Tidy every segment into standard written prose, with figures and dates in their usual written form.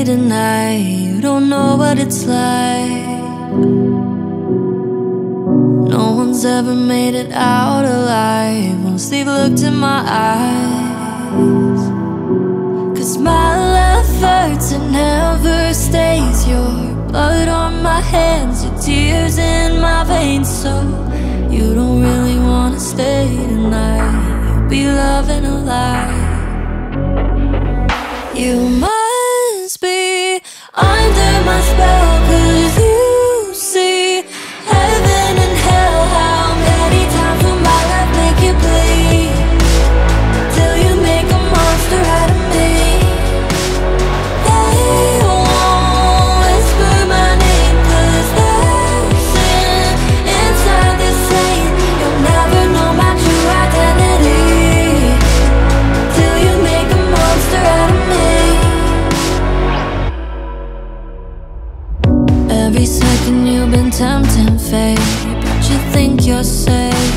tonight. You don't know what it's like. No one's ever made it out alive once they've looked in my eyes. 'Cause my love hurts and never stays. Your blood on my hands, your tears in my veins. So you don't really wanna stay tonight. You'll be loving a lie. You must be under my spell, 'cause you see heaven and hell. How many times will my love make you bleed till you make a monster out of me? They won't whisper my name, 'cause there's sin inside this saying. You'll never know my true identity till you make a monster out of me. Every second you've been tempting fate, but you think you're safe.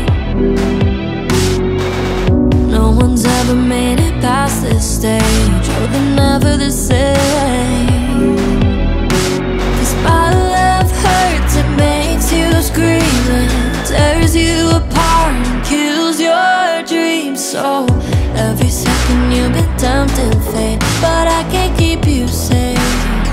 No one's ever made it past this stage, oh, they're never the same. 'Cause my love hurts, it makes you scream, and tears you apart and kills your dreams. So every second you've been tempting fate, but I can't keep you safe.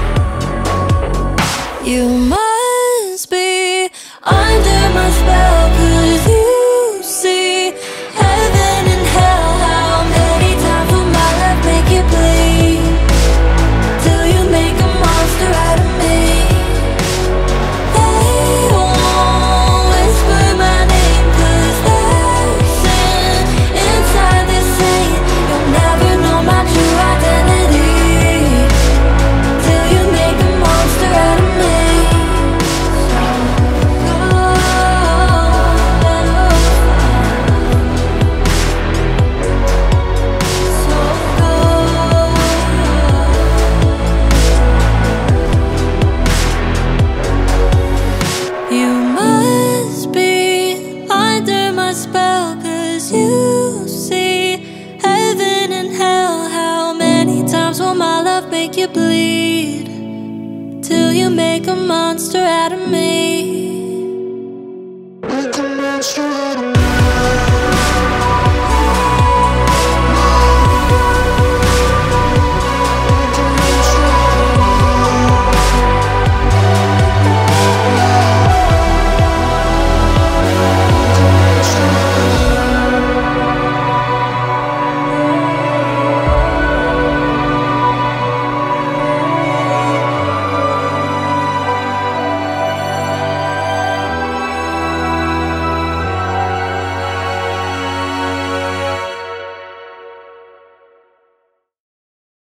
You must be under my spell, 'cause you see heaven and hell. How many times will my love make you bleed till you make a monster out of me? They won't whisper my name, 'cause there's sin inside this saying. You'll never know my true identity till you make a monster out of me. You must be under my spell, 'cause you see heaven and hell. How many times will my love make you bleed till you make a monster out of me?